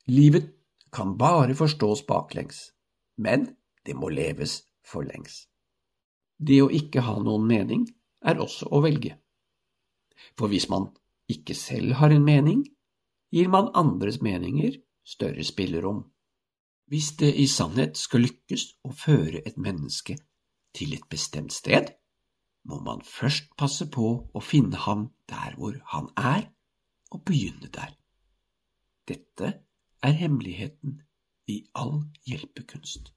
Livet kan bare forstås baklengs, men det må leves forlengs. Det å ikke ha noen mening er også å velge. For hvis man ikke selv har en mening, gir man andres meninger større spillerom. Hvis det i sannhet skal lykkes å føre et menneske til et bestemt sted, må man først passe på å finne ham der hvor han er, og begynne der. Dette er hemmeligheten i all hjelpekunst.